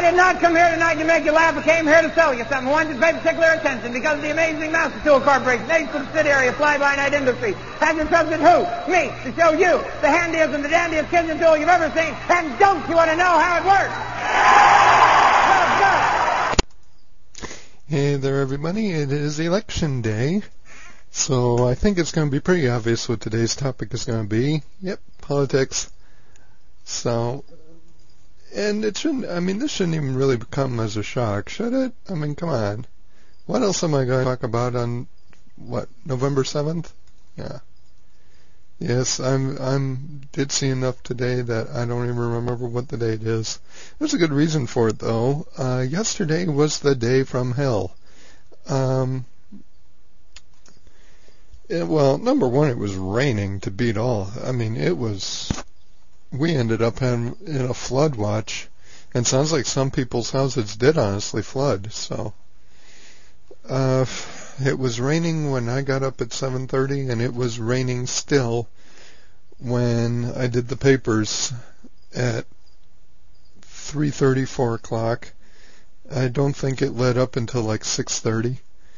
I did not come here tonight to make you laugh. I came here to sell you something. I wanted to pay particular attention because of the amazing Master Tool Corporation, a subsidiary of Fly-By-Night Industries, has entrusted who? Me, to show you the handiest and the dandiest kitchen tool you've ever seen. And don't you want to know how it works? Hey there, everybody. It is election day. So I think it's going to be pretty obvious what today's topic is going to be. Yep, politics. So, and it shouldn't, this shouldn't even really come as a shock, should it? I mean, come on. What else am I going to talk about on, November 7th? Yeah. Yes, did see enough today that I don't even remember what the date is. There's a good reason for it, though. Yesterday was the day from hell. Well, number one, it was raining to beat all. We ended up in a flood watch, and sounds like some people's houses did honestly flood, so. It was raining when I got up at 7:30, and it was raining still when I did the papers at 3:30, 4 o'clock. I don't think it led up until like 6:30.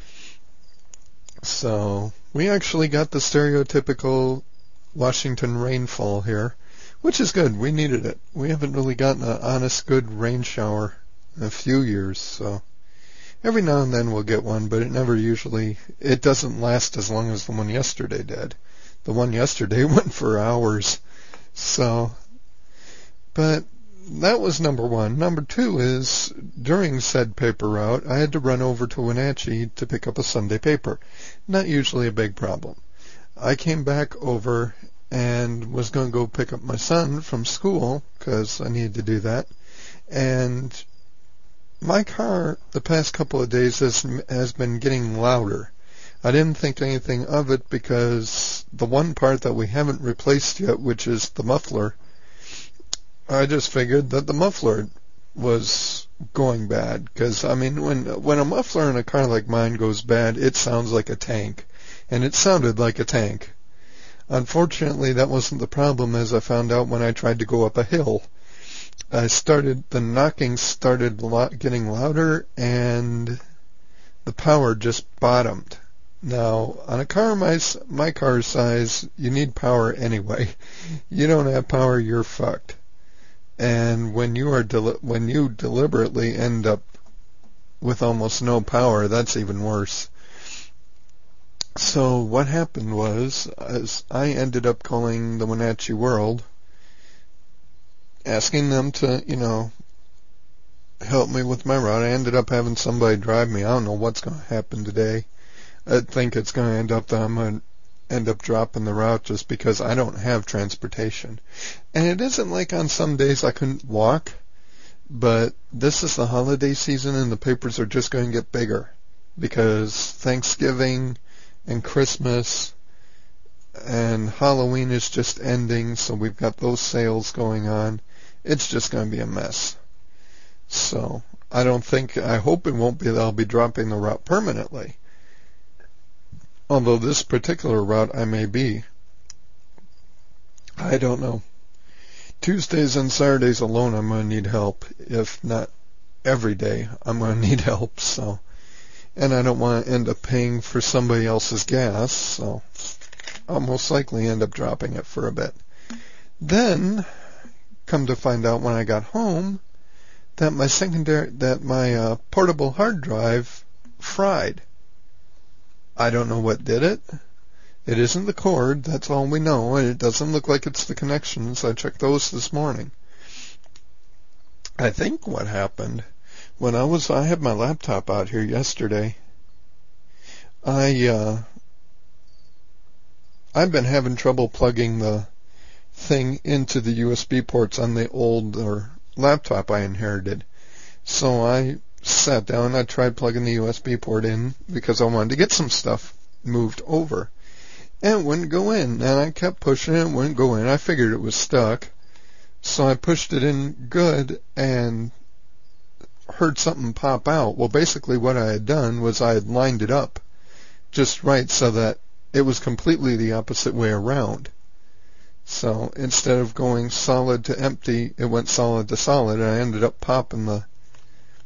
So, we actually got the stereotypical Washington rainfall here, which is good. We needed it. We haven't really gotten an honest, good rain shower in a few years, so. Every now and then we'll get one, but it doesn't last as long as the one yesterday did. The one yesterday went for hours. So, but that was number one. Number two is, during said paper route, I had to run over to Wenatchee to pick up a Sunday paper. Not usually a big problem. I came back over and was going to go pick up my son from school, because I needed to do that, and my car, the past couple of days, has been getting louder. I didn't think anything of it because the one part that we haven't replaced yet, which is the muffler, I just figured that the muffler was going bad. Because, when a muffler in a car like mine goes bad, it sounds like a tank. And it sounded like a tank. Unfortunately, that wasn't the problem, as I found out when I tried to go up a hill. The knocking started getting louder, and the power just bottomed. Now, on a car my car's size, you need power anyway. You don't have power, you're fucked. And when you deliberately end up with almost no power, that's even worse. So what happened was, I ended up calling the Wenatchee World, asking them to, help me with my route. I ended up having somebody drive me. I don't know what's going to happen today. I think it's going to end up that I'm going to end up dropping the route just because I don't have transportation. And it isn't like on some days I couldn't walk, but this is the holiday season and the papers are just going to get bigger because Thanksgiving and Christmas and Halloween is just ending, so we've got those sales going on. It's just going to be a mess. So, I hope it won't be that I'll be dropping the route permanently. Although this particular route I may be. I don't know. Tuesdays and Saturdays alone I'm going to need help. If not every day, I'm going to need help, so. And I don't want to end up paying for somebody else's gas, so I'll most likely end up dropping it for a bit. Then, come to find out when I got home, that my portable hard drive fried. I don't know what did it. It isn't the cord, that's all we know, and it doesn't look like it's the connections. I checked those this morning. I think what happened, I had my laptop out here yesterday, I've been having trouble plugging the thing into the USB ports on the older laptop I inherited. So I sat down and I tried plugging the USB port in because I wanted to get some stuff moved over. And it wouldn't go in. And I kept pushing it, it wouldn't go in. I figured it was stuck. So I pushed it in good and heard something pop out. Well, basically what I had done was I had lined it up just right so that it was completely the opposite way around. So instead of going solid to empty, it went solid to solid, and I ended up popping the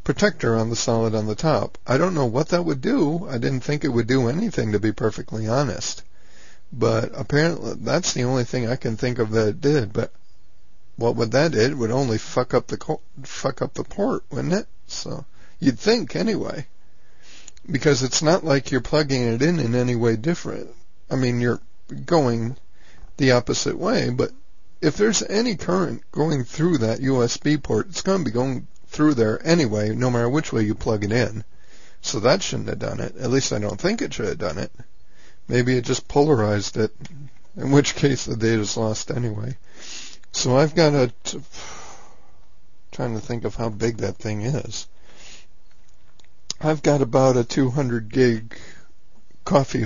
protector on the solid on the top. I don't know what that would do. I didn't think it would do anything, to be perfectly honest. But apparently that's the only thing I can think of that it did. But what would that do? It would only fuck up the port, wouldn't it? So you'd think anyway. Because it's not like you're plugging it in any way different. I mean, you're going the opposite way, but if there's any current going through that USB port, it's going to be going through there anyway, no matter which way you plug it in. So that shouldn't have done it. At least I don't think it should have done it. Maybe it just polarized it, in which case the data's lost anyway. So I've got trying to think of how big that thing is. I've got about a 200 gig coffee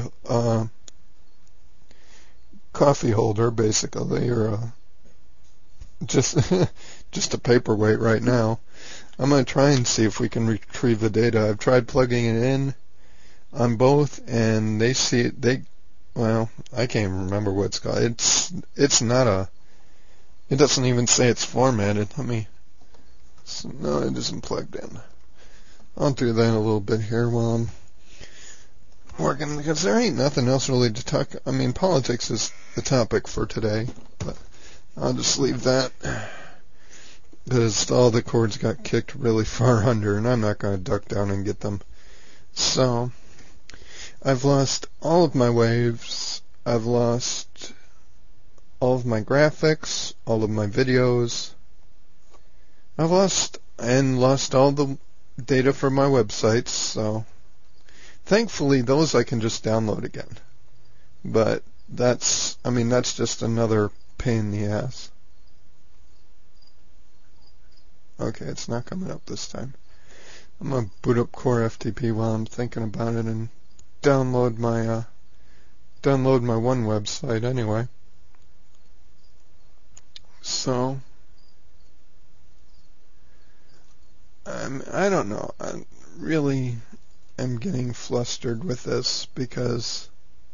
holder, basically, or just a paperweight right now. I'm going to try and see if we can retrieve the data. I've tried plugging it in on both, and I can't even remember what it's called. It's not it doesn't even say it's formatted. No, it isn't plugged in. I'll do that a little bit here while I'm working, because there ain't nothing else really to talk. I mean, politics is the topic for today, but I'll just leave that, because all the cords got kicked really far under, and I'm not going to duck down and get them. So I've lost all of my waves. I've lost all of my graphics, all of my videos. I've lost all the data for my websites, so thankfully those I can just download again. But that's just another pain in the ass. Okay, it's not coming up this time. I'm going to boot up Core FTP while I'm thinking about it and download my one website anyway. So I don't know. I really am getting flustered with this, because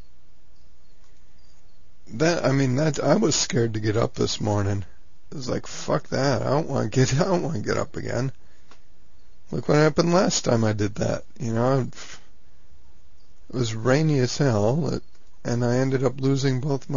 I was scared to get up this morning. It was like, fuck that. I don't want to get up again. Look what happened last time I did that. It was rainy as hell, and I ended up losing both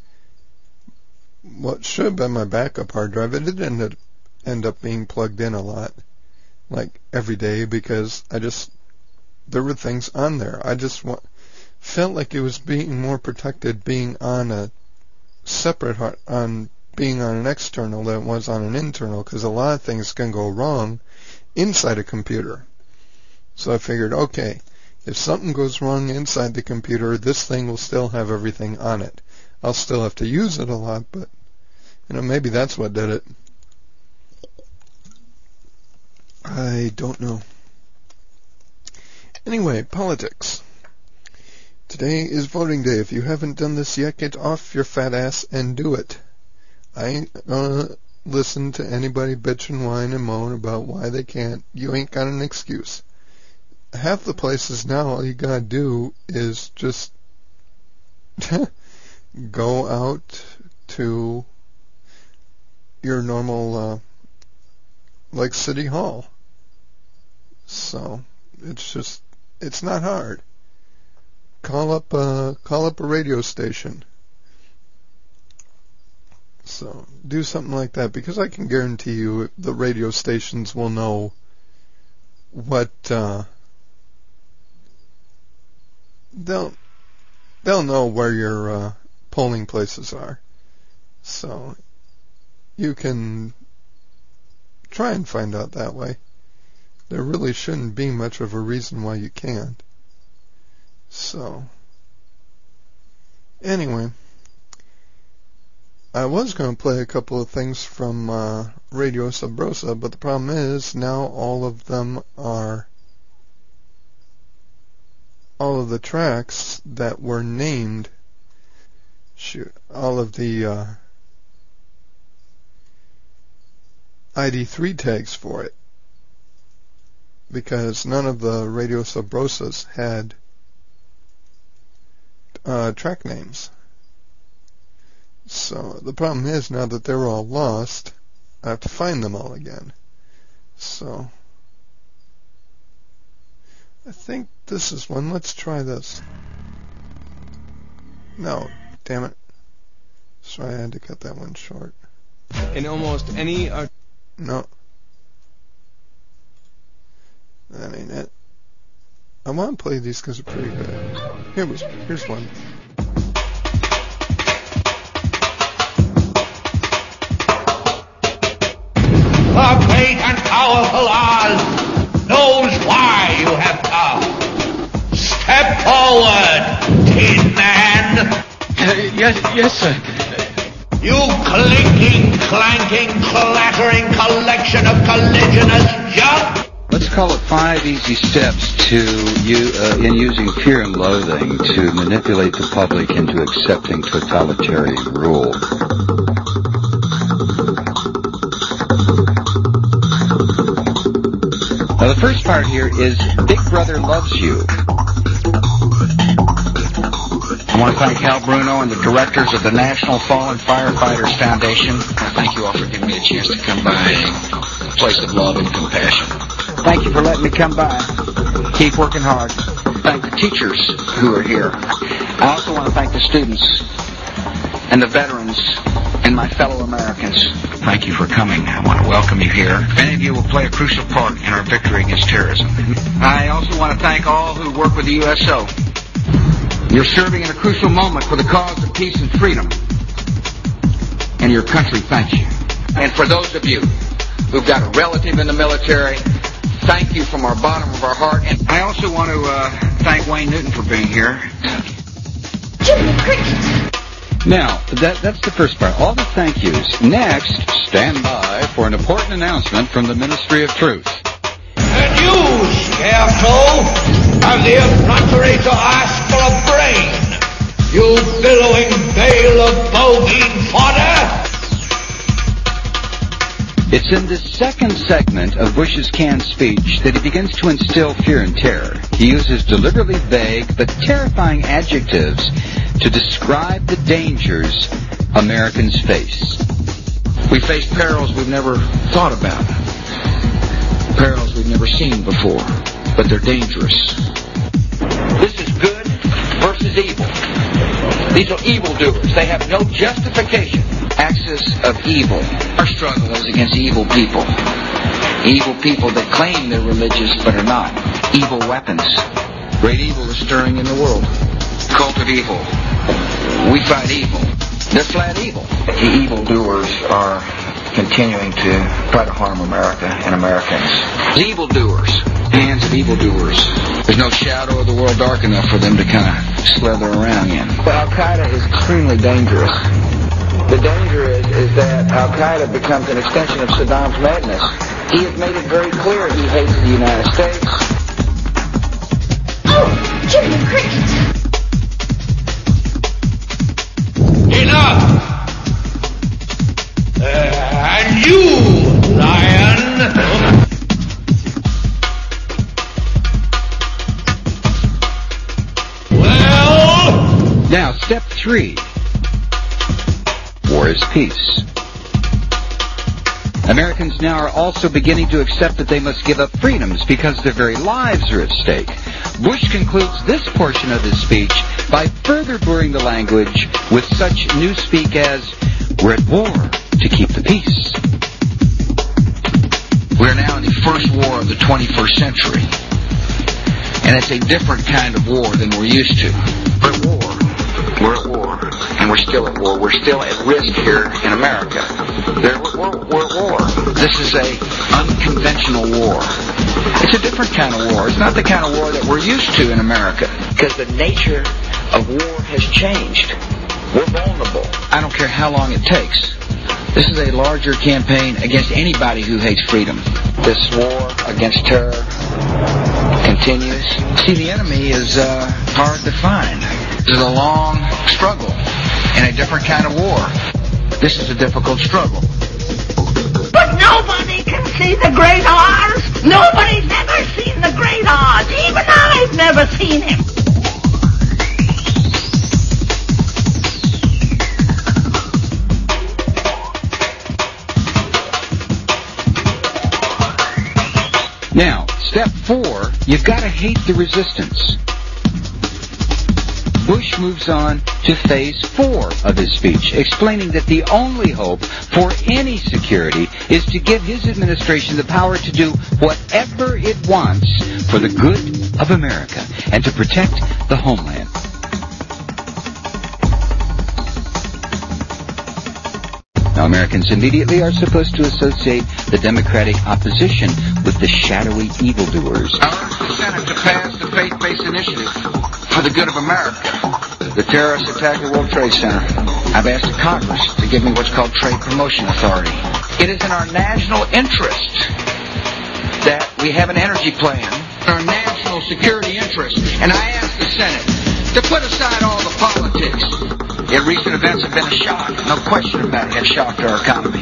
what should have been my backup hard drive. It did end up being plugged in a lot, like every day, because there were things on there. I just felt like it was being more protected being on a separate being on an external than it was on an internal, because a lot of things can go wrong inside a computer. So I figured, okay, if something goes wrong inside the computer, this thing will still have everything on it. I'll still have to use it a lot, but maybe that's what did it. I don't know. Anyway, politics. Today is voting day. If you haven't done this yet, get off your fat ass and do it. I ain't gonna listen to anybody bitch and whine and moan about why they can't. You ain't got an excuse. Half the places now, all you gotta do is just go out to your normal, like City Hall. So it's not hard. Call up a radio station. So do something like that, because I can guarantee you the radio stations will know what they'll know where your polling places are. So you can try and find out that way. There really shouldn't be much of a reason why you can't. So anyway, I was going to play a couple of things from Radio Sabrosa, but the problem is now all of the tracks that were named, all of the ID3 tags for it, because none of the Radio Sabrosas had track names. So the problem is, now that they're all lost, I have to find them all again. So I think this is one. Let's try this. No, damn it. Sorry, I had to cut that one short. In almost any... No. That ain't it. I want to play these because they're pretty good. Here's one. The great and powerful Oz knows why you have come. Step forward, Tin Man. Yes, sir. You clinking, clanking, clattering collection of colliginous junk. Let's call it 5 easy steps in using fear and loathing to manipulate the public into accepting totalitarian rule. Now, the first part here is Big Brother Loves You. I want to thank Hal Bruno and the directors of the National Fallen Firefighters Foundation. Thank you all for giving me a chance to come by a place of love and compassion. Thank you for letting me come by. Keep working hard. Thank the teachers who are here. I also want to thank the students and the veterans and my fellow Americans. Thank you for coming. I want to welcome you here. Many of you will play a crucial part in our victory against terrorism. I also want to thank all who work with the USO. You're serving in a crucial moment for the cause of peace and freedom. And your country thanks you. And for those of you who've got a relative in the military, thank you from our bottom of our heart. And I also want to thank Wayne Newton for being here. Jimmy Cricket. Now, that's the first part. All the thank yous. Next, stand by for an important announcement from the Ministry of Truth. And you, scarecrow, have the effrontery to ask for a brain. You billowing bale of bovine fodder. It's in this second segment of Bush's canned speech that he begins to instill fear and terror. He uses deliberately vague but terrifying adjectives to describe the dangers Americans face. We face perils we've never thought about, perils we've never seen before, but they're dangerous. This is good versus evil. These are evildoers. They have no justification. Axis of evil. Our struggle is against evil people. Evil people that claim they're religious but are not. Evil weapons. Great evil is stirring in the world. Cult of evil. We fight evil. They're flat evil. The evildoers are continuing to try to harm America and Americans. The evildoers. Hands of evildoers. There's no shadow of the world dark enough for them to kind of slither around in. But Al-Qaeda is extremely dangerous. The danger is that Al-Qaeda becomes an extension of Saddam's madness. He has made it very clear he hates the United States. Oh, Jimmy Cricket. Enough! And you, lion! Well? Now, step 3. War is peace. Americans now are also beginning to accept that they must give up freedoms because their very lives are at stake. Bush concludes this portion of his speech by further blurring the language with such newspeak as, "We're at war to keep the peace." We're now in the first war of the 21st century. And it's a different kind of war than we're used to. We're at war. We're at war. And we're still at war. We're still at risk here in America. We're at war. This is a unconventional war. It's a different kind of war. It's not the kind of war that we're used to in America. Because the nature of war has changed. We're vulnerable. I don't care how long it takes. This is a larger campaign against anybody who hates freedom. This war against terror continues. See, the enemy is hard to find. This is a long struggle in a different kind of war. This is a difficult struggle. But nobody can see the Great Oz. Nobody's ever seen the Great Oz. Even I've never seen him. Now, step 4, you've got to hate the resistance. Bush moves on to phase 4 of his speech, explaining that the only hope for any security is to give his administration the power to do whatever it wants for the good of America and to protect the homeland. Now, Americans immediately are supposed to associate the Democratic opposition with the shadowy evildoers. I urge the Senate to pass the faith-based initiative for the good of America. The terrorists attacked the World Trade Center. I've asked the Congress to give me what's called Trade Promotion Authority. It is in our national interest that we have an energy plan, our national security interest, and I ask the Senate to put aside all the politics. Yet recent events have been a shock. No question about it, have shocked our economy.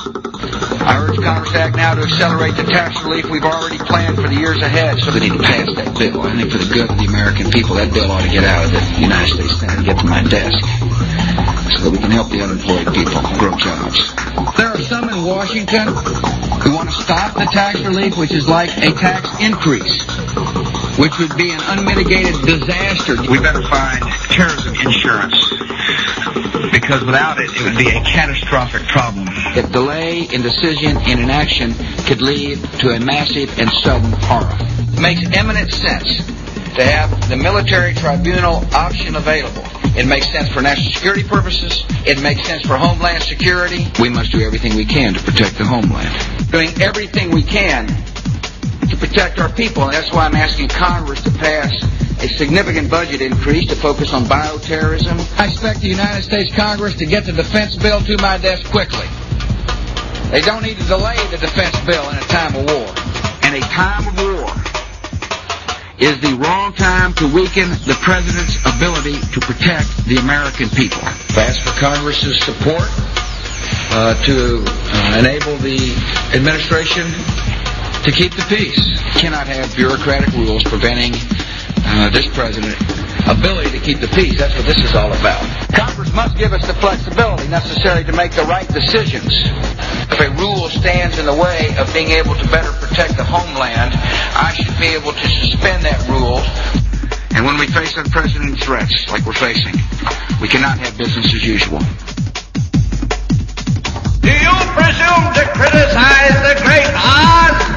I urge Congress to act now to accelerate the tax relief we've already planned for the years ahead. So they need to pass that bill. I think for the good of the American people, that bill ought to get out of the United States Senate and get to my desk so that we can help the unemployed people grow jobs. There are some in Washington who want to stop the tax relief, which is like a tax increase, which would be an unmitigated disaster. We better find terrorism insurance, because without it, it would be a catastrophic problem. The delay in decision and inaction could lead to a massive and sudden horror. It makes eminent sense to have the military tribunal option available. It makes sense for national security purposes. It makes sense for homeland security. We must do everything we can to protect the homeland. Doing everything we can to protect our people, and that's why I'm asking Congress to pass a significant budget increase to focus on bioterrorism. I expect the United States Congress to get the defense bill to my desk quickly. They don't need to delay the defense bill in a time of war. And a time of war is the wrong time to weaken the president's ability to protect the American people. I ask for Congress's support to enable the administration to keep the peace. Cannot have bureaucratic rules preventing this president's ability to keep the peace. That's what this is all about. Congress must give us the flexibility necessary to make the right decisions. If a rule stands in the way of being able to better protect the homeland, I should be able to suspend that rule. And when we face unprecedented threats like we're facing, we cannot have business as usual. Do you presume to criticize the great Oz?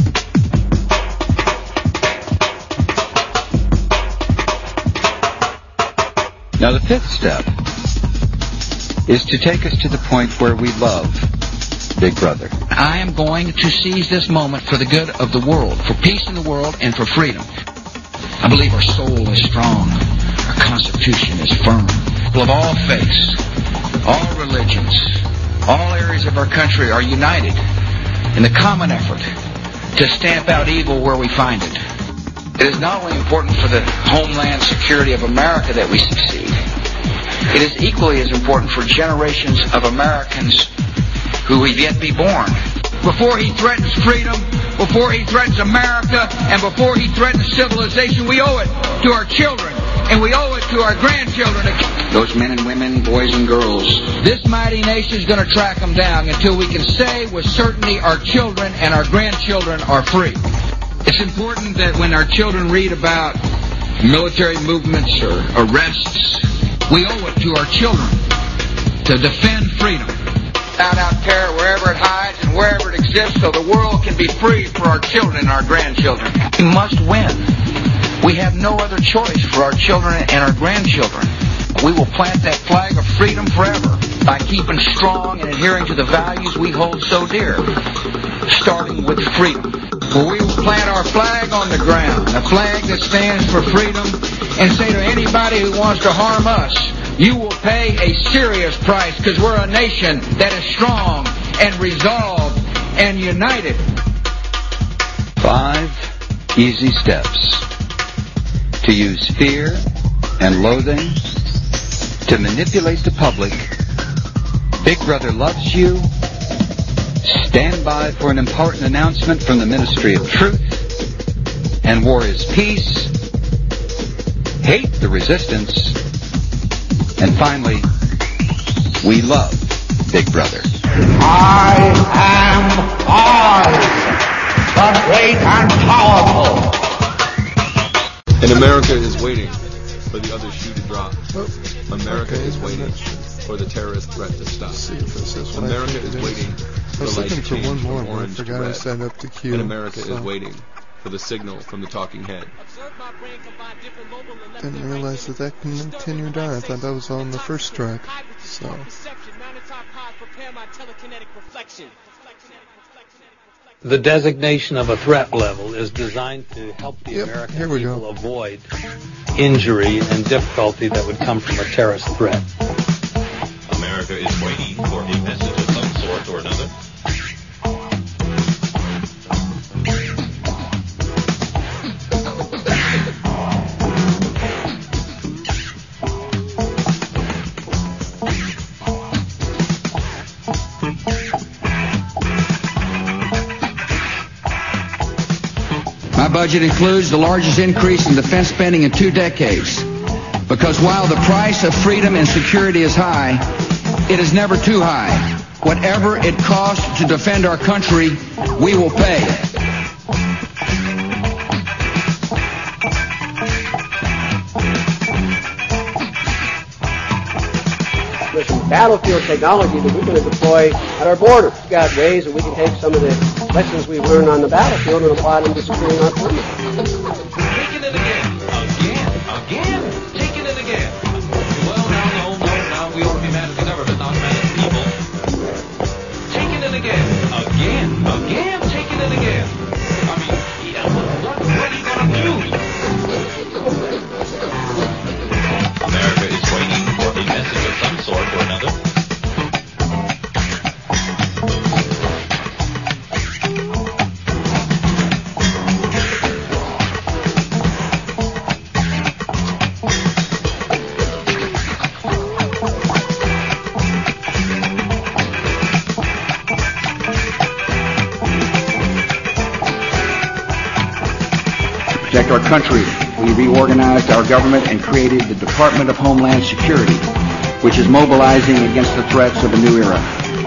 Now, the 5th step is to take us to the point where we love Big Brother. I am going to seize this moment for the good of the world, for peace in the world and for freedom. I believe our soul is strong. Our Constitution is firm. People of all faiths, all religions, all areas of our country are united in the common effort to stamp out evil where we find it. It is not only important for the homeland security of America that we succeed, it is equally as important for generations of Americans who have yet to be born. Before he threatens freedom, before he threatens America, and before he threatens civilization, we owe it to our children, and we owe it to our grandchildren. Those men and women, boys and girls. This mighty nation is going to track them down until we can say with certainty our children and our grandchildren are free. It's important that when our children read about military movements or arrests, we owe it to our children to defend freedom. Out terror wherever it hides and wherever it exists so the world can be free for our children and our grandchildren. We must win. We have no other choice for our children and our grandchildren. We will plant that flag of freedom forever by keeping strong and adhering to the values we hold so dear, starting with freedom. For we will plant our flag on the ground, a flag that stands for freedom, and say to anybody who wants to harm us, you will pay a serious price because we're a nation that is strong and resolved and united. 5 easy steps to use fear and loathing to manipulate the public. Big Brother loves you. Stand by for an important announcement from the Ministry of Truth. And war is peace. Hate the resistance. And finally, we love Big Brother. I am ours, are great and powerful. And America is waiting for the other shoe to drop. America is waiting for the terrorist threat to stop. America is waiting for the light to change from orange to red. And America is waiting for the signal from the talking head. Didn't realize that continued on. I thought that was on the first track. So. The designation of a threat level is designed to help the American people avoid injury and difficulty that would come from a terrorist threat. America is waiting for a message of some sort or another. My budget includes the largest increase in defense spending in 2 decades. Because while the price of freedom and security is high, it is never too high. Whatever it costs to defend our country, we will pay. There's some battlefield technology that we're going to deploy at our borders. We've got ways that we can take some of the lessons we've learned on the battlefield and apply them to securing our country. Taking it again, taking it again. Well, now, we ought to be mad at the government, not mad at the people. Taking it again, taking it again. I mean, what are you going to do? America is waiting for a message of some sort or another. To protect our country, we reorganized our government and created the Department of Homeland Security, which is mobilizing against the threats of a new era.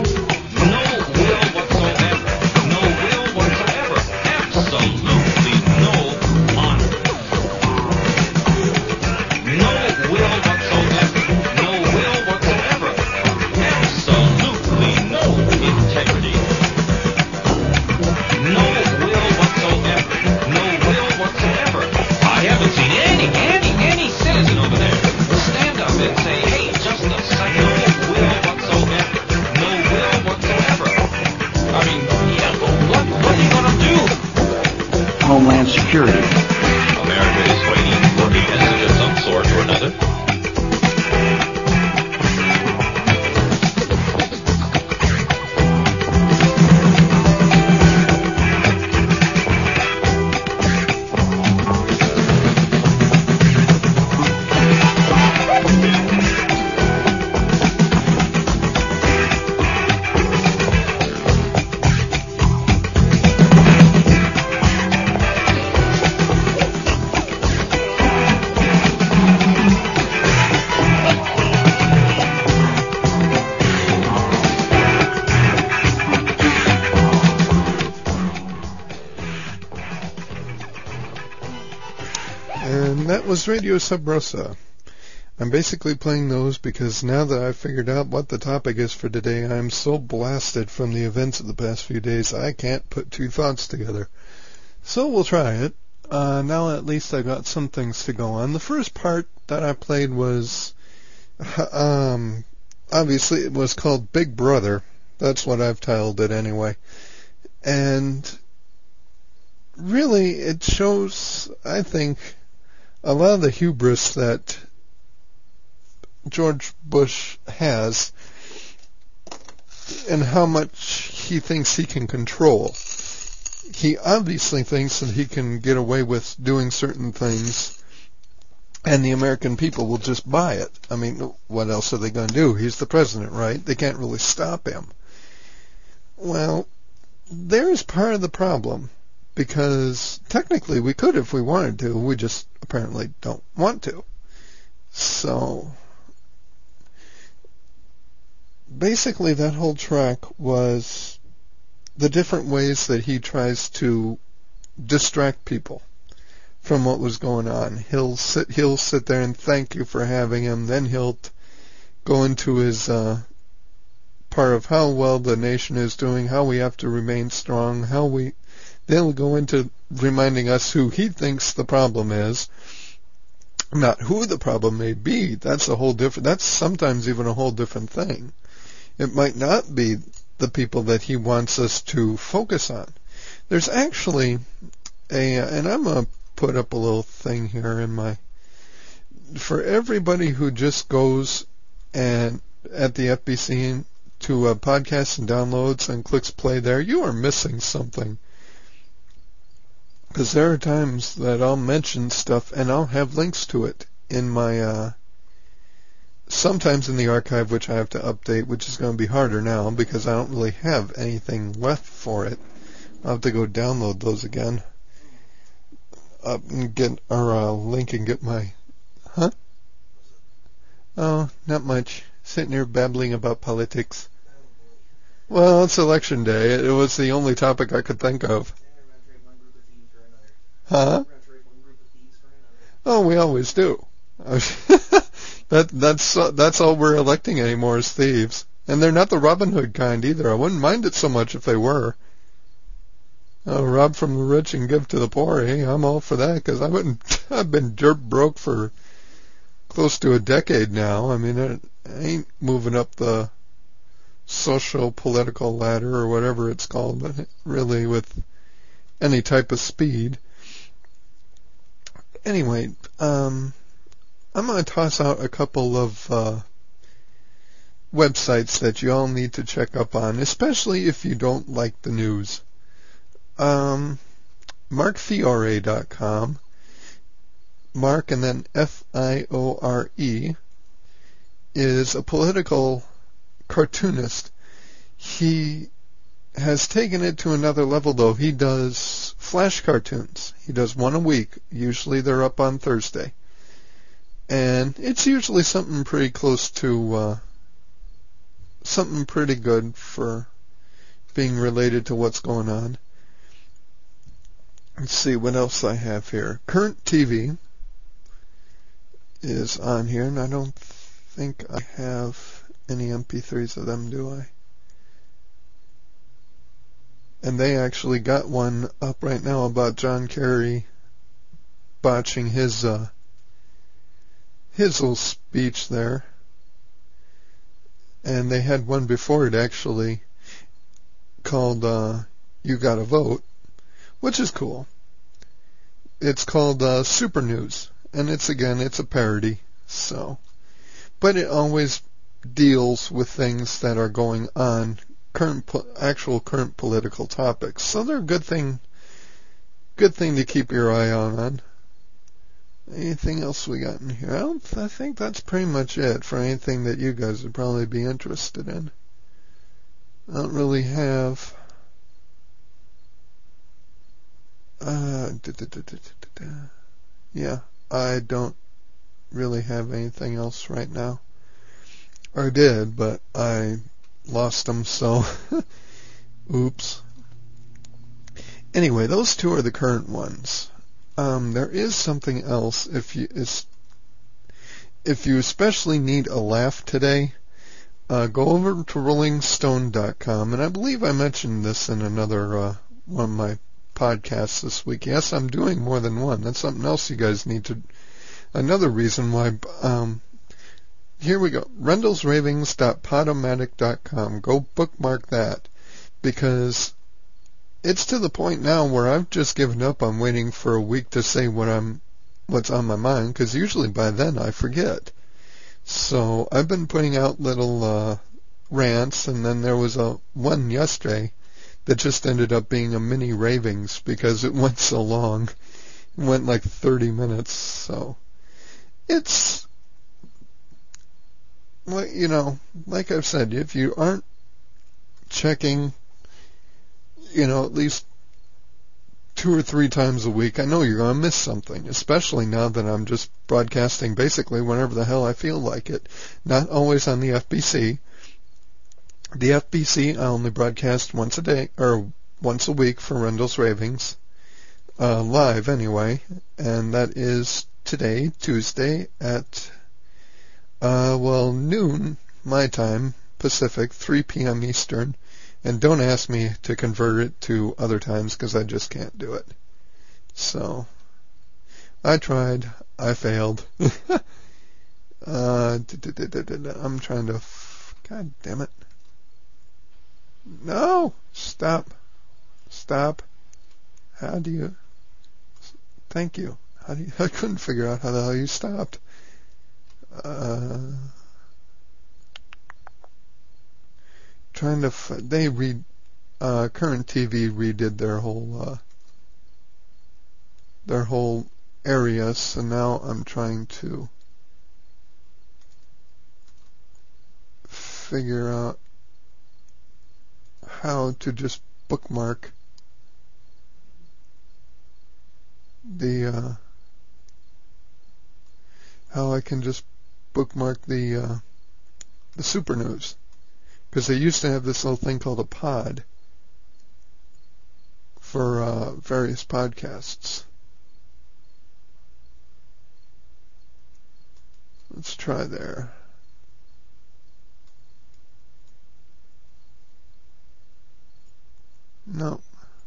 Homeland Security. America is waiting for a message of some sort or another. And that was Radio Sub Rosa. I'm basically playing those because now that I've figured out what the topic is for today, I'm so blasted from the events of the past few days I can't put 2 thoughts together. So we'll try it. Now at least I got some things to go on. The first part that I played was, obviously it was called Big Brother. That's what I've titled it anyway. And really it shows, I think, a lot of the hubris that George Bush has and how much he thinks he can control. He obviously thinks that he can get away with doing certain things and the American people will just buy it. I mean, what else are they going to do? He's the president, right? They can't really stop him. Well, there's part of the problem, because technically we could if we wanted to. We just apparently don't want to. So basically that whole track was the different ways that he tries to distract people from what was going on. He'll sit there and thank you for having him. Then he'll go into his part of how well the nation is doing, how we have to remain strong, then he'll go into reminding us who he thinks the problem is, not who the problem may be. That's sometimes even a whole different thing. It might not be the people that he wants us to focus on. There's actually and I'm going to put up a little thing here for everybody who just goes and at the FBC to podcasts and downloads and clicks play there, you are missing something. Because there are times that I'll mention stuff and I'll have links to it in my, sometimes in the archive, which I have to update, which is going to be harder now because I don't really have anything left for it. I'll have to go download those again. And get our link and get my, Oh, not much. Sitting here babbling about politics. Well, it's election day. It was the only topic I could think of. Huh? Oh, we always do. That's all we're electing anymore is thieves. And they're not the Robin Hood kind either. I wouldn't mind it so much if they were. Rob from the rich and give to the poor. Hey, I'm all for that because I've been dirt broke for close to a decade now. I mean, I ain't moving up the social political ladder or whatever it's called, but really with any type of speed. Anyway, I'm going to toss out a couple of websites that you all need to check up on, especially if you don't like the news. MarkFiore.com. Mark and then Fiore is a political cartoonist. He has taken it to another level, though. He does flash cartoons. He does one a week. Usually they're up on Thursday. And it's usually something pretty close to something pretty good for being related to what's going on. Let's see what else I have here. Current TV is on here, and I don't think I have any MP3s of them, do I? And they actually got one up right now about John Kerry botching his little speech there. And they had one before it actually called You Gotta Vote, which is cool. It's called Super News, and it's a parody, so. But it always deals with things that are going on, current political topics. So they're a good thing to keep your eye on. Anything else we got in here? I think that's pretty much it for anything that you guys would probably be interested in. I don't really have... Yeah, I don't really have anything else right now. I did, but I lost them, so oops. Anyway, those two are the current ones. There is something else. If you especially need a laugh today, go over to RollingStone.com, and I believe I mentioned this in another one of my podcasts this week. Yes, I'm doing more than one. That's something else you guys need to. Another reason why. Here we go. RendellsRavings.podomatic.com. Go bookmark that, because it's to the point now where I've just given up on waiting for a week to say what's on my mind, because usually by then I forget. So I've been putting out little rants, and then there was one yesterday that just ended up being a mini ravings because it went so long. It went like 30 minutes, so it's, like I've said, if you aren't checking, at least 2 or 3 times a week, I know you're going to miss something, especially now that I'm just broadcasting basically whenever the hell I feel like it. Not always on the FBC. The FBC, I only broadcast once a day, or once a week for Rendell's Ravings. live anyway, and that is today, Tuesday, at, noon, my time, Pacific, 3 p.m. Eastern, and don't ask me to convert it to other times, because I just can't do it. So, I tried, I failed. I'm trying to, God damn it. No! Stop. How do you, thank you. I couldn't figure out how the hell you stopped. Current TV redid their whole area, so now I'm trying to figure out how to just bookmark how I can just bookmark the Super News, because they used to have this little thing called a pod for various podcasts. Let's try there. No.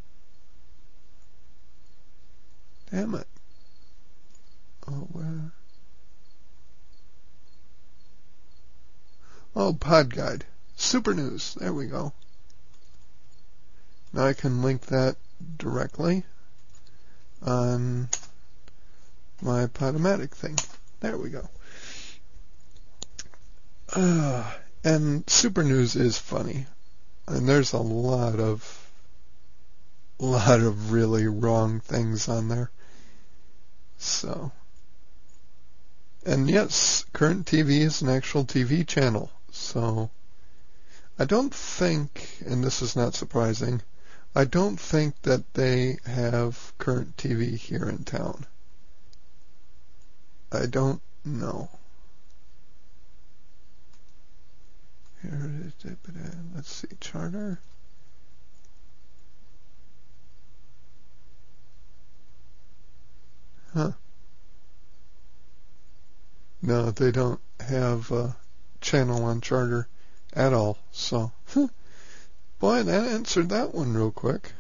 Damn it. Oh, where? Oh, Pod Guide. Super News. There we go. Now I can link that directly on my Podomatic thing. There we go. And Super News is funny. And there's a lot of really wrong things on there. So, and yes, Current TV is an actual TV channel. So, I don't think, and this is not surprising, I don't think that they have Current TV here in town. I don't know. Here it is. Let's see, Charter. Huh. No, they don't have a channel on Charter at all, so. Boy, that answered that one real quick.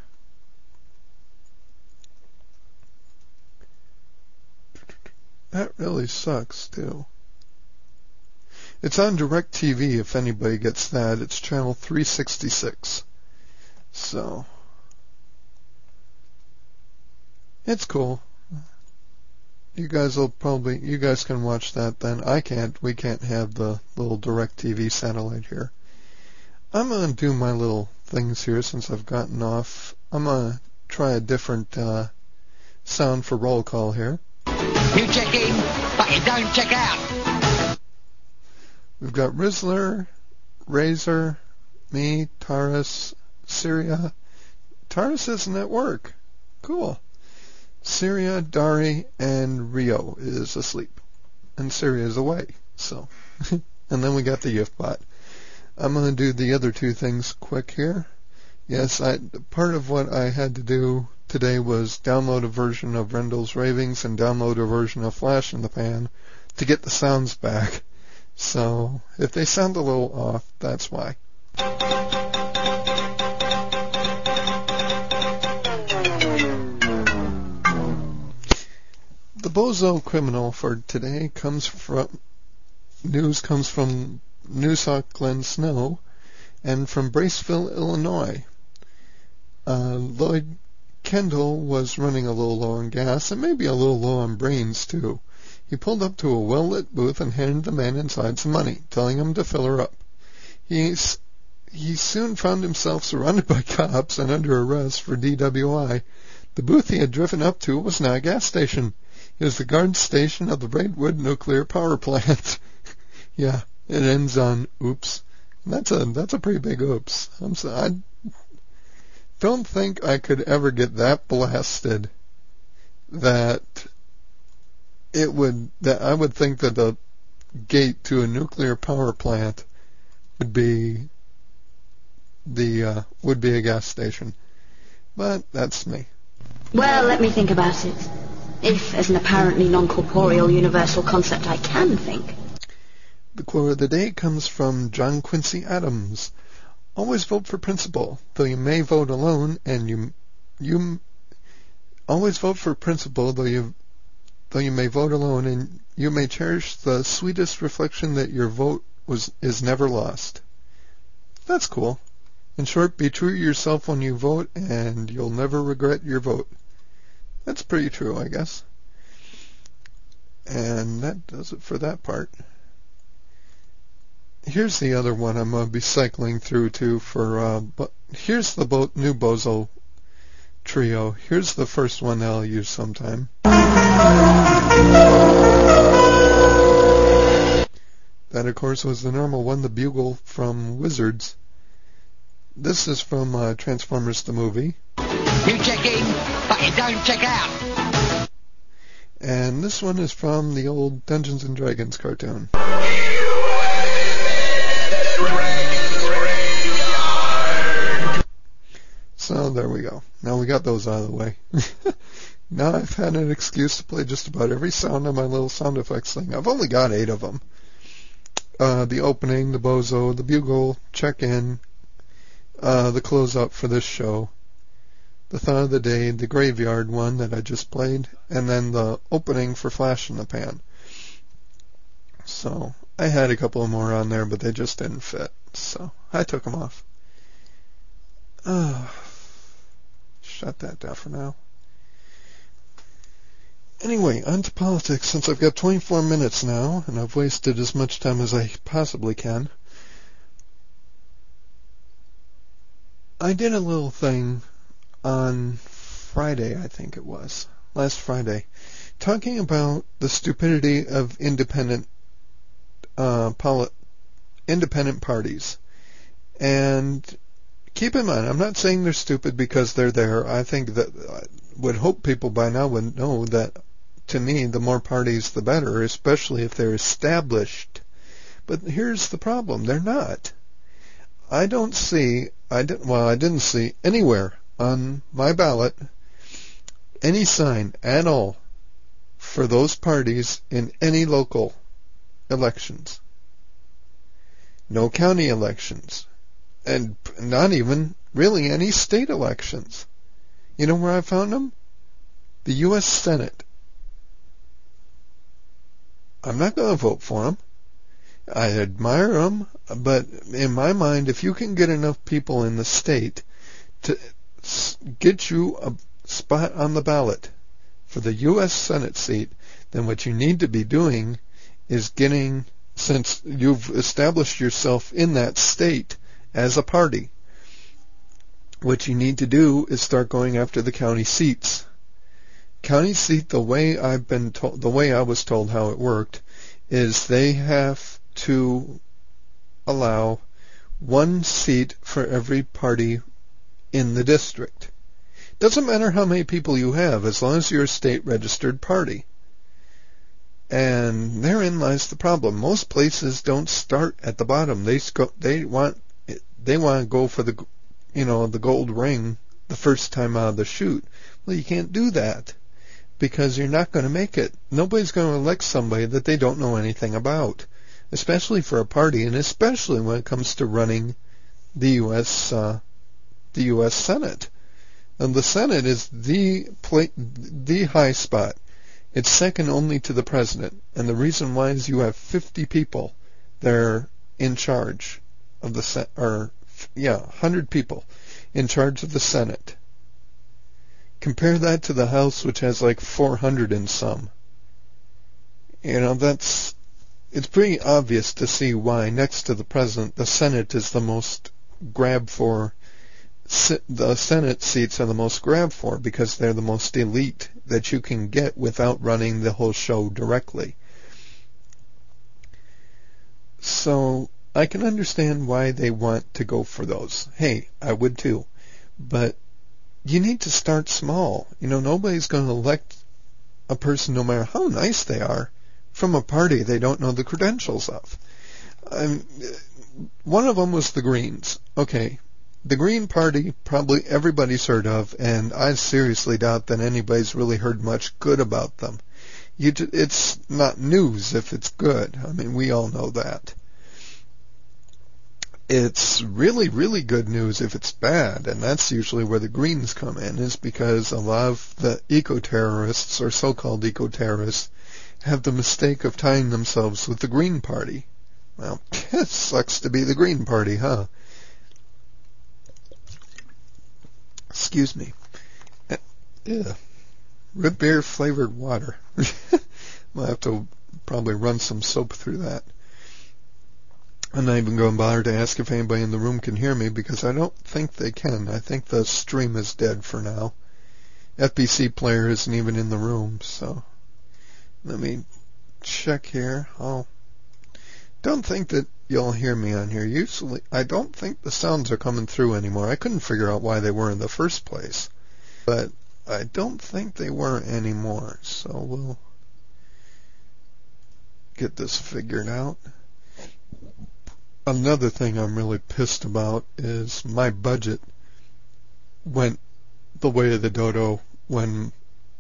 That really sucks, too. It's on DirecTV, if anybody gets that. It's channel 366. So, it's cool. You guys can watch that then. I can't. We can't have the little DirecTV satellite here. I'm going to do my little things here since I've gotten off. I'm going to try a different sound for roll call here. You check in, but you don't check out. We've got Rizzler, Razor, me, Taurus, Syria. Taurus isn't at work. Cool. Syria, Dari, and Rio is asleep. And Syria is away. So, and then we got the Yiftbot. I'm going to do the other two things quick here. Yes, part of what I had to do today was download a version of Rendell's Ravings and download a version of Flash in the Pan to get the sounds back. So, if they sound a little off, that's why. The Bozo Criminal for today comes from Noosa Glen Snow and from Braceville, Illinois. Lloyd Kendall was running a little low on gas and maybe a little low on brains too. He pulled up to a well-lit booth and handed the man inside some money, telling him to fill her up. He soon found himself surrounded by cops and under arrest for DWI. The booth he had driven up to was now a gas station. It was the guard station of the Braidwood nuclear power plant. Yeah, it ends on oops. That's a pretty big oops. I don't think I could ever get that blasted that I would think that the gate to a nuclear power plant would be a gas station. But that's me. Well, let me think about it. If, as an apparently non-corporeal universal concept, I can think. The quote of the day comes from John Quincy Adams. Always vote for principle, though you may vote alone, and you always vote for principle, though you may vote alone, and you may cherish the sweetest reflection that your vote is never lost. That's cool. In short, be true to yourself when you vote, and you'll never regret your vote. That's pretty true, I guess. And that does it for that part. Here's the other one I'm going to be cycling through to but here's the new Bozo trio. Here's the first one that I'll use sometime. That, of course, was the normal one, the bugle from Wizards. This is from Transformers the movie. You check in, but you don't check out. And this one is from the old Dungeons & Dragons cartoon. So there we go. Now we got those out of the way. Now I've had an excuse to play just about every sound on my little sound effects thing. I've only got 8 of them. The opening, the Bozo, the bugle, check-in, the close-up for this show, the thought of the day, the graveyard one that I just played, and then the opening for Flash in the Pan. So I had a couple more on there, but they just didn't fit, so I took them off. Shut that down for now. Anyway, on to politics, since I've got 24 minutes now, and I've wasted as much time as I possibly can. I did a little thing on Friday, I think it was, last Friday, talking about the stupidity of independent parties. And keep in mind, I'm not saying they're stupid because they're there. I think that I would hope people by now would know that, to me, the more parties, the better, especially if they're established. But here's the problem. They're not. I didn't see anywhere on my ballot any sign at all for those parties in any local elections. No county elections. And not even really any state elections. You know where I found them? The U.S. Senate. I'm not going to vote for them. I admire them, but in my mind, if you can get enough people in the state to get you a spot on the ballot for the U.S. Senate seat, then what you need to be doing is getting, since you've established yourself in that state as a party, what you need to do is start going after the county seats. County seat, the way I was told how it worked, is they have to allow 1 seat for every party in the district. Doesn't matter how many people you have, as long as you're a state registered party. And therein lies the problem. Most places don't start at the bottom. They want to go for the gold ring the first time out of the chute. Well, you can't do that because you're not going to make it. Nobody's going to elect somebody that they don't know anything about, especially for a party, and especially when it comes to running the U.S. Senate. And the Senate is the high spot. It's second only to the president, and the reason why is you have 50 people that are in charge of the 100 people in charge of the Senate. Compare that to the House, which has like 400 and some. It's pretty obvious to see why next to the president, the Senate is the most grabbed for. The Senate seats are the most grabbed for because they're the most elite that you can get without running the whole show directly. So I can understand why they want to go for those. Hey, I would too. But you need to start small. Nobody's going to elect a person, no matter how nice they are, from a party they don't know the credentials of. One of them was the Greens. Okay, The Green Party, probably everybody's heard of, and I seriously doubt that anybody's really heard much good about them. It's not news if it's good. I mean, we all know that. It's really, really good news if it's bad, and that's usually where the Greens come in, is because a lot of the eco-terrorists, or so-called eco-terrorists, have the mistake of tying themselves with the Green Party. Well, it sucks to be the Green Party, huh? Excuse me. Yeah. Root beer flavored water. I'll have to probably run some soap through that. I'm not even going to bother to ask if anybody in the room can hear me, because I don't think they can. I think the stream is dead for now. FBC player isn't even in the room, so let me check here. Don't think that you'll hear me on here. Usually, I don't think the sounds are coming through anymore. I couldn't figure out why they were in the first place, but I don't think they were anymore, so we'll get this figured out. Another thing I'm really pissed about is my budget went the way of the dodo when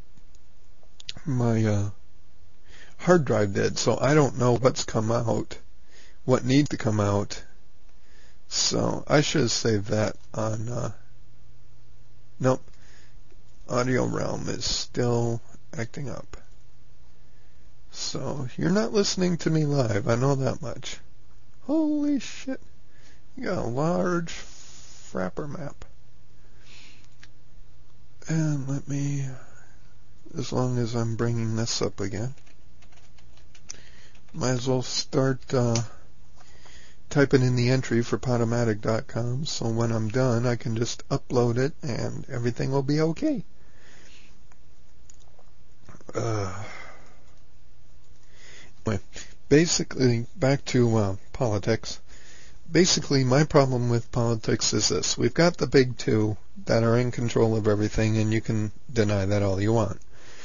my hard drive did, so I don't know what's come out, what needs to come out. So I should have saved that on nope. Audio Realm is still acting up. So you're not listening to me live, I know that much. Holy shit. You got a large frapper map. And let me, as long as I'm bringing this up again, might as well start typing in the entry for Podomatic.com, so when I'm done I can just upload it and everything will be okay. Anyway, basically, back to politics. Basically, my problem with politics is this. We've got the big two that are in control of everything, and you can deny that all you want.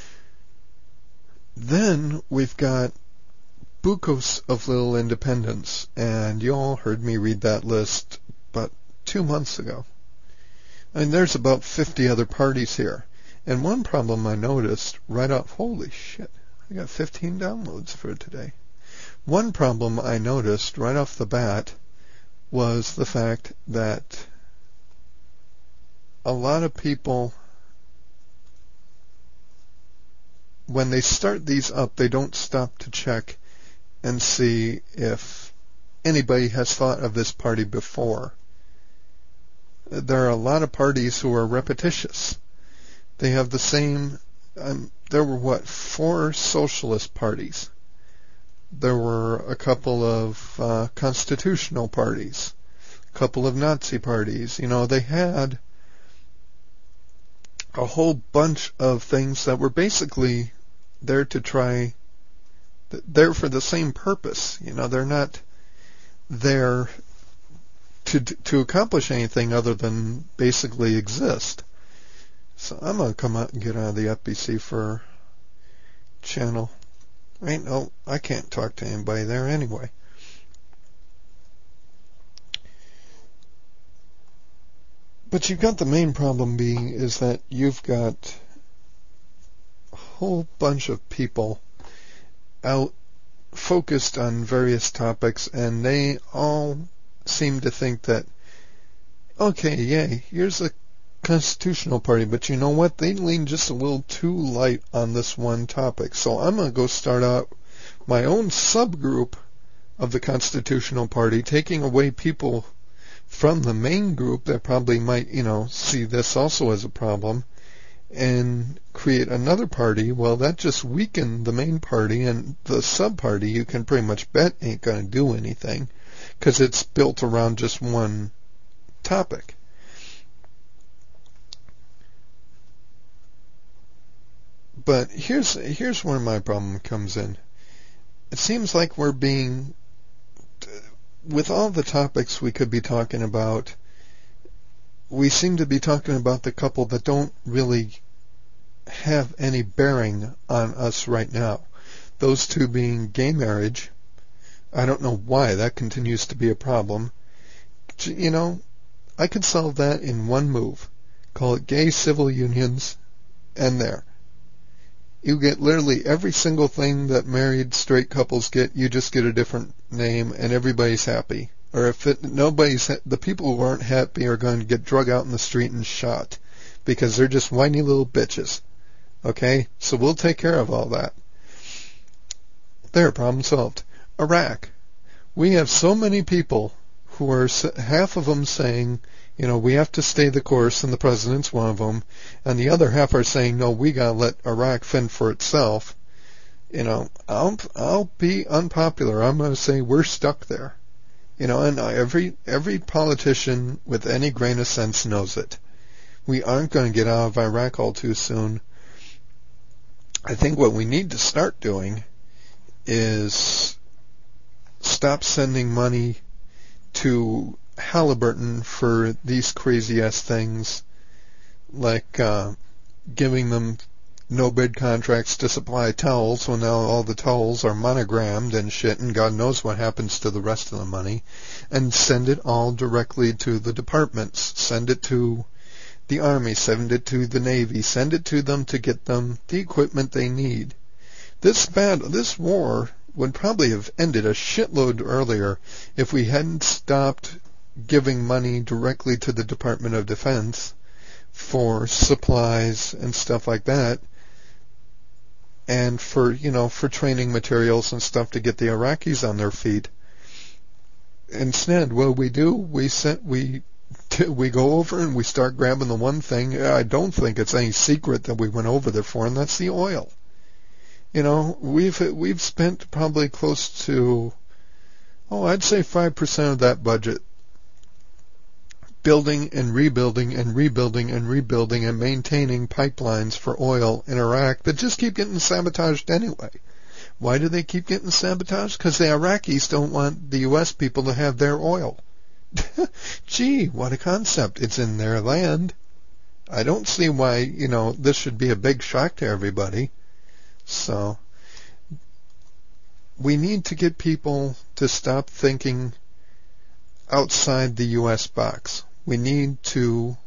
Then we've got bucos of little independents, and you all heard me read that list about 2 months ago. I mean, there's about 50 other parties here. And one problem I noticed right off, holy shit, I got 15 downloads for today. One problem I noticed right off the bat was the fact that a lot of people, when they start these up, they don't stop to check and see if anybody has thought of this party before. There are a lot of parties who are repetitious. They have the same, there were 4 socialist parties. There were a couple of constitutional parties, a couple of Nazi parties. You know, they had a whole bunch of things that were basically there to try, there for the same purpose. You know, they're not there to accomplish anything other than basically exist. So I'm going to come out and get out of the FBC for channel. I can't talk to anybody there anyway. But you've got the main problem being is that you've got a whole bunch of people out focused on various topics, and they all seem to think that, okay, yay, here's a constitutional party, but you know what? They lean just a little too light on this one topic. So I'm going to go start out my own subgroup of the constitutional party, taking away people from the main group that probably might, see this also as a problem, and create another party. Well, that just weakened the main party, and the sub-party you can pretty much bet ain't going to do anything, because it's built around just one topic. But here's where my problem comes in. It seems like we're being, with all the topics we could be talking about, we seem to be talking about the couple that don't really have any bearing on us right now. Those two being gay marriage. I don't know why that continues to be a problem. I could solve that in one move. Call it gay civil unions, and there. You get literally every single thing that married straight couples get, you just get a different name, and everybody's happy. Or if the people who aren't happy are going to get drug out in the street and shot, because they're just whiny little bitches. Okay? So we'll take care of all that. There, problem solved. Iraq. We have so many people who are, half of them saying, we have to stay the course, and the president's one of them, and the other half are saying, no, we gotta let Iraq fend for itself. I'll be unpopular. I'm gonna say we're stuck there. And every politician with any grain of sense knows it. We aren't going to get out of Iraq all too soon. I think what we need to start doing is stop sending money to Halliburton for these crazy-ass things, like giving them no-bid contracts to supply towels when now all the towels are monogrammed and shit, and God knows what happens to the rest of the money, and send it all directly to the departments. Send it to the Army, send it to the Navy, send it to them to get them the equipment they need. This war would probably have ended a shitload earlier if we hadn't stopped giving money directly to the Department of Defense for supplies and stuff like that, and for training materials and stuff to get the Iraqis on their feet. Instead, what we do, we go over and we start grabbing the one thing. I don't think it's any secret that we went over there for, and that's the oil. We've spent probably close to, I'd say 5% of that budget building and rebuilding and rebuilding and rebuilding and maintaining pipelines for oil in Iraq that just keep getting sabotaged anyway. Why do they keep getting sabotaged? Because the Iraqis don't want the U.S. people to have their oil. Gee, what a concept. It's in their land. I don't see why, this should be a big shock to everybody. So, we need to get people to stop thinking outside the U.S. box. We need to,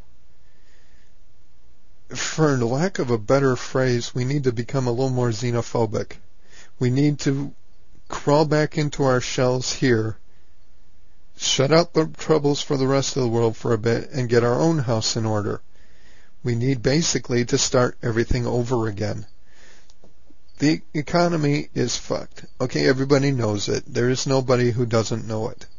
for lack of a better phrase, we need to become a little more xenophobic. We need to crawl back into our shells here, shut out the troubles for the rest of the world for a bit, and get our own house in order. We need basically to start everything over again. The economy is fucked. Okay, everybody knows it. There is nobody who doesn't know it.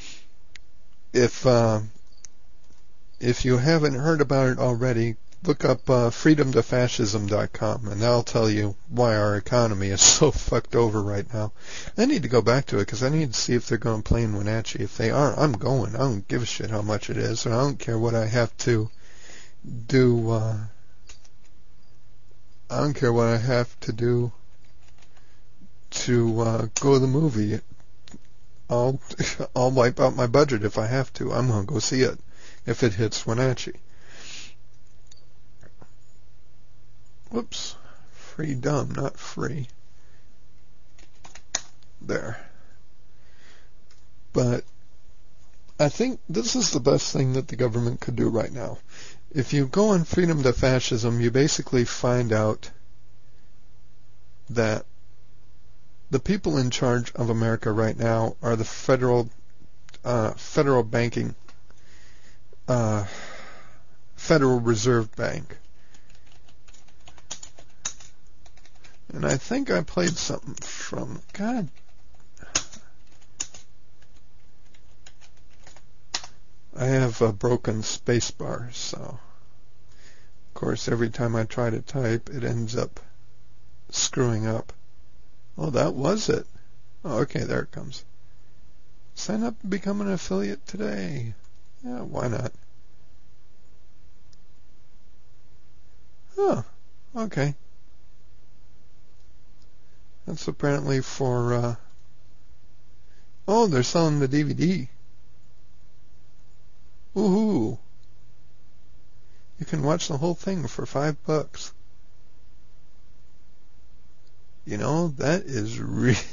If you haven't heard about it already, look up freedomtofascism.com, and that'll tell you why our economy is so fucked over right now. I need to go back to it because I need to see if they're going to play in Wenatchee. If they are, I'm going. I don't give a shit how much it is, or I don't care what I have to do. I don't care what I have to do to go to the movie. I'll wipe out my budget if I have to. I'm going to go see it if it hits Wenatchee. Whoops. Freedom, not free. There. But I think this is the best thing that the government could do right now. If you go on Freedom to Fascism, you basically find out that the people in charge of America right now are the federal banking, Federal Reserve Bank. And I think I played something from, God, I have a broken space bar, so of course every time I try to type it ends up screwing up. Oh, that was it. Oh, okay, there it comes. Sign up and become an affiliate today. Yeah, why not? Oh, okay. That's apparently for, oh, they're selling the DVD. Woohoo! You can watch the whole thing for $5. You know, that is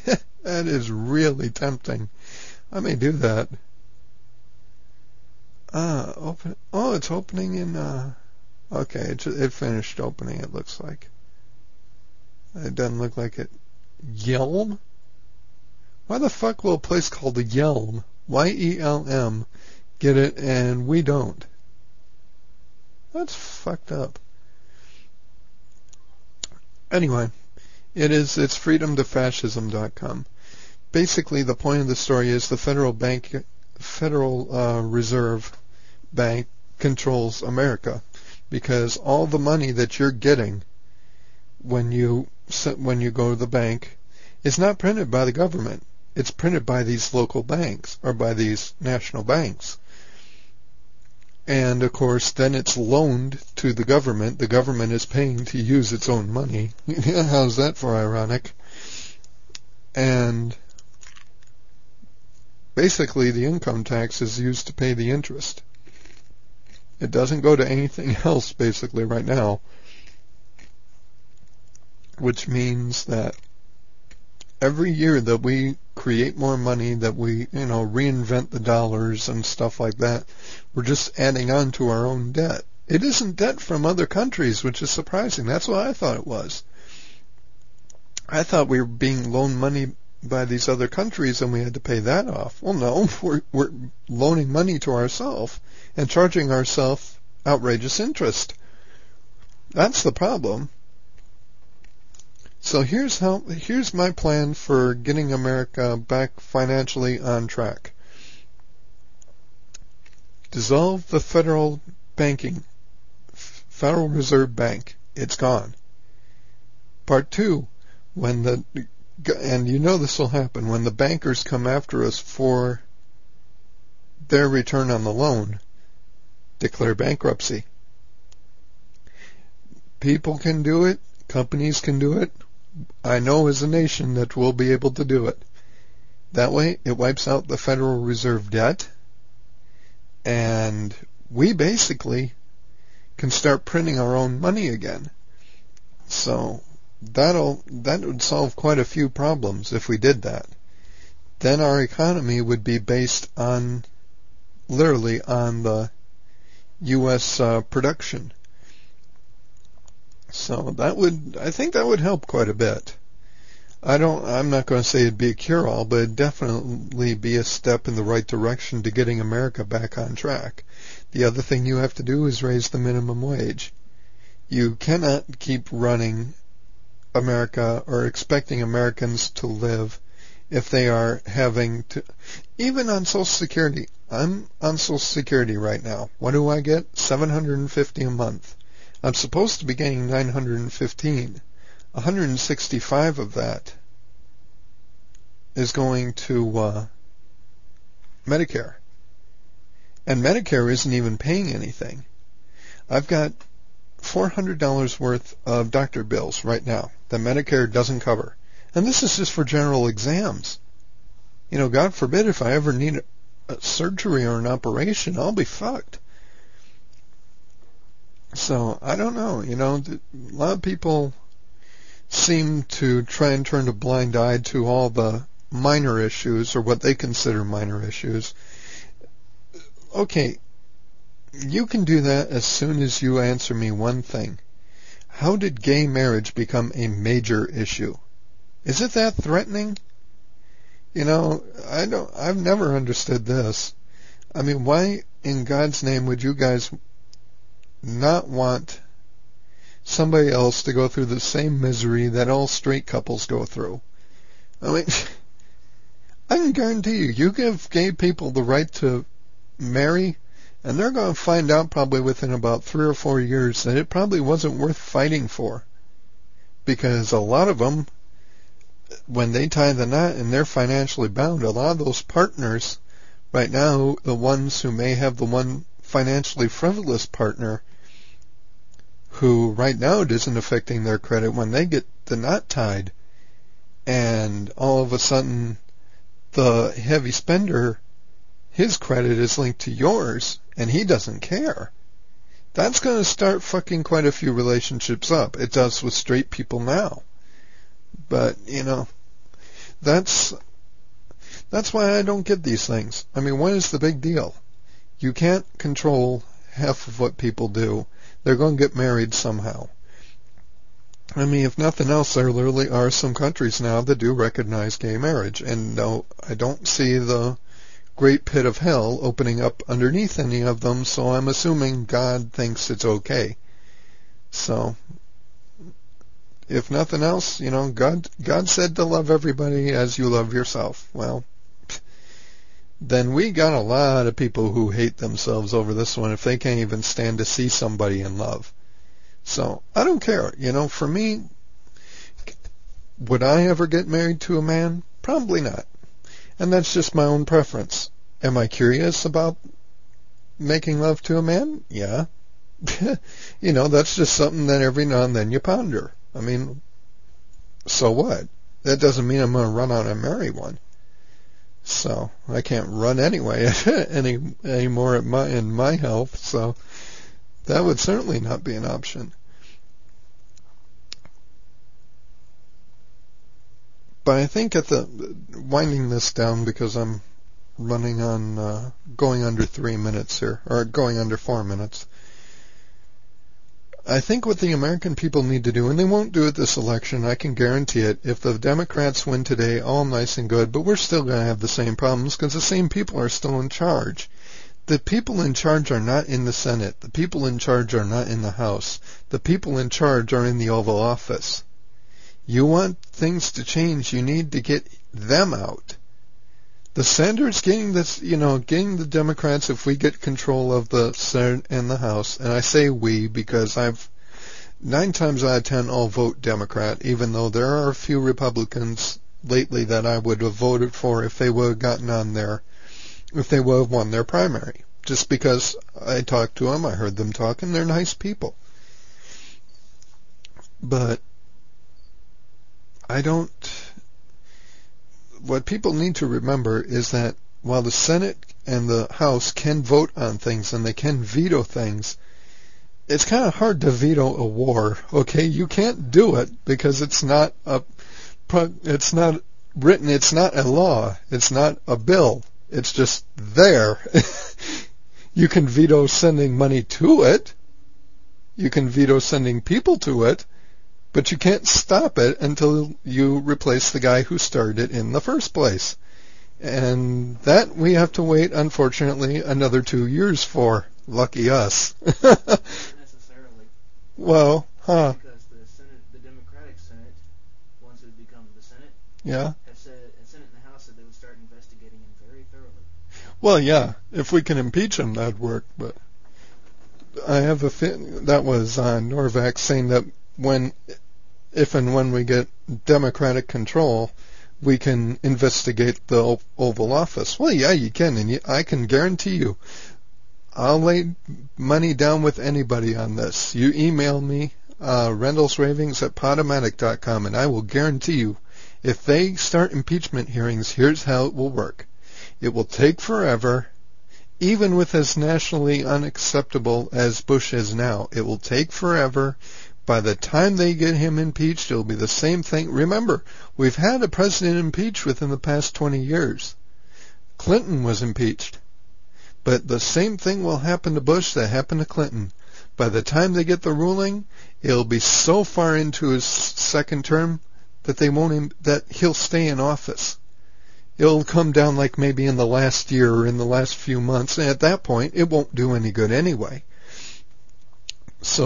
that is really tempting. I may do that. Open. Oh, it's opening in. Okay, it finished opening. It looks like. It doesn't look like it. Yelm? Why the fuck will a place called the Yelm, YELM, get it and we don't? That's fucked up. Anyway, it's freedomtofascism.com. Basically, the point of the story is the Federal Reserve Bank controls America, because all the money that you're getting when you go to the bank is not printed by the government. It's printed by these local banks or by these national banks. And, of course, then it's loaned to the government. The government is paying to use its own money. How's that for ironic? And basically, the income tax is used to pay the interest. It doesn't go to anything else, basically, right now. Which means that every year that we create more money, that we, reinvent the dollars and stuff like that, we're just adding on to our own debt. It isn't debt from other countries, which is surprising. That's what I thought it was. I thought we were being loaned money by these other countries and we had to pay that off. Well, no, we're loaning money to ourselves and charging ourselves outrageous interest. That's the problem. So here's my plan for getting America back financially on track. Dissolve the Federal Reserve Bank. It's gone. Part 2, and this will happen, when the bankers come after us for their return on the loan, declare bankruptcy. People can do it. Companies can do it. I know as a nation that we'll be able to do it. That way, it wipes out the Federal Reserve debt, and we basically can start printing our own money again. So that would solve quite a few problems if we did that. Then our economy would be based on, literally, on the U.S. production. So I think that would help quite a bit. I'm not going to say it'd be a cure-all, but it'd definitely be a step in the right direction to getting America back on track. The other thing you have to do is raise the minimum wage. You cannot keep running America or expecting Americans to live if they are having to, even on Social Security. I'm on Social Security right now. What do I get? $750 a month. I'm supposed to be getting $915. 165 of that is going to Medicare. And Medicare isn't even paying anything. I've got $400 worth of doctor bills right now that Medicare doesn't cover. And this is just for general exams. God forbid if I ever need a surgery or an operation, I'll be fucked. So, I don't know, a lot of people seem to try and turn a blind eye to all the minor issues, or what they consider minor issues. Okay, you can do that as soon as you answer me one thing. How did gay marriage become a major issue? Is it that threatening? I've never understood this. I mean, why in God's name would you guys not want somebody else to go through the same misery that all straight couples go through? I mean, I can guarantee you give gay people the right to marry, and they're going to find out probably within about 3 or 4 years that it probably wasn't worth fighting for. Because a lot of them, when they tie the knot and they're financially bound, a lot of those partners right now, the ones who may have the one financially frivolous partner who right now it isn't affecting their credit, when they get the knot tied and all of a sudden the heavy spender, his credit is linked to yours and he doesn't care, that's going to start fucking quite a few relationships up. It does with straight people now. But, that's why I don't get these things. I mean, what is the big deal? You can't control half of what people do. They're going to get married somehow. I mean, if nothing else, there literally are some countries now that do recognize gay marriage. And no, I don't see the great pit of hell opening up underneath any of them, so I'm assuming God thinks it's okay. So, if nothing else, God said to love everybody as you love yourself. Well, then we got a lot of people who hate themselves over this one if they can't even stand to see somebody in love. So, I don't care. For me, would I ever get married to a man? Probably not. And that's just my own preference. Am I curious about making love to a man? Yeah. That's just something that every now and then you ponder. I mean, so what? That doesn't mean I'm going to run out and marry one. So, I can't run anyway anymore in my health, so that would certainly not be an option. But I think winding this down, because I'm running on, going under 3 minutes here, or going under 4 minutes. I think what the American people need to do, and they won't do it this election, I can guarantee it, if the Democrats win today, all nice and good, but we're still going to have the same problems because the same people are still in charge. The people in charge are not in the Senate. The people in charge are not in the House. The people in charge are in the Oval Office. You want things to change, you need to get them out. The Senators getting the Democrats, if we get control of the Senate and the House, and I say we because 9 times out of 10 I'll vote Democrat, even though there are a few Republicans lately that I would have voted for if they would have gotten on there, if they would have won their primary. Just because I talked to them, I heard them talk, and they're nice people. But what people need to remember is that while the Senate and the House can vote on things and they can veto things, it's kind of hard to veto a war, okay? You can't do it because it's not written, it's not a law, it's not a bill, it's just there. You can veto sending money to it, you can veto sending people to it, but you can't stop it until you replace the guy who started it in the first place. And that we have to wait, unfortunately, another 2 years for. Lucky us. Not necessarily. Well, huh. Because the Democratic Senate, once it becomes the Senate, yeah, Senate and the House said they would start investigating him very thoroughly. Well, yeah, if we can impeach him, that'd work. But I have a feeling that was Norvac saying that if and when we get Democratic control, we can investigate the Oval Office. Well, yeah, you can, and I can guarantee you, I'll lay money down with anybody on this. You email me, rendelsravings@podomatic.com, and I will guarantee you, if they start impeachment hearings, here's how it will work. It will take forever, even with as nationally unacceptable as Bush is now. It will take forever. By the time they get him impeached, it'll be the same thing. Remember, we've had a president impeached within the past 20 years. Clinton was impeached. But the same thing will happen to Bush that happened to Clinton. By the time they get the ruling, it'll be so far into his second term that that he'll stay in office. It'll come down like maybe in the last year or in the last few months, and at that point, it won't do any good anyway. So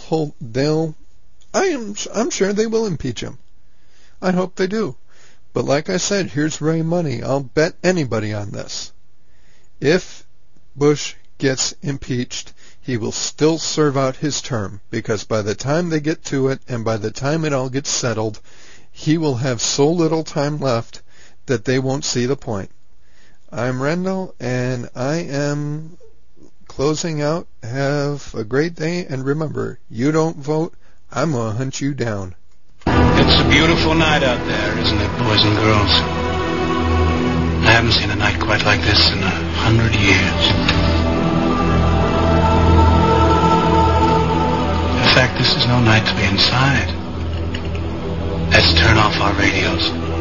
I'm sure they will impeach him. I hope they do. But like I said, here's Ray money. I'll bet anybody on this. If Bush gets impeached, he will still serve out his term, because by the time they get to it and by the time it all gets settled, he will have so little time left that they won't see the point. I'm Rendell, and I am closing out. Have a great day, and remember, you don't vote, I'm going to hunt you down. It's a beautiful night out there, isn't it, boys and girls? I haven't seen a night quite like this in 100 years. In fact, this is no night to be inside. Let's turn off our radios.